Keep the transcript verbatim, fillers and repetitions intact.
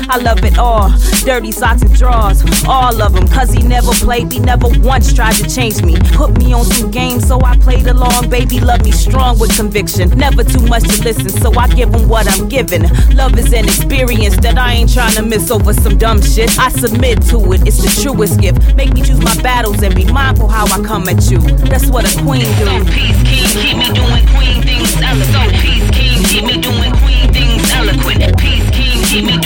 I love it all. Dirty socks and drawers, all of them. Cause he never played me, never once tried to change me. Put me on some games, so I played along. Baby, love me strong with conviction. Never too much to listen, so I give him what I'm giving. Love is an experience that I ain't trying to miss over some dumb shit. I submit to it, it's the truest gift. Make me choose my battles and be mindful how I come at you. That's what a queen do. So peace king, keep me doing queen things eloquent. So peace king, keep me doing queen things eloquent. Peace king, keep me doing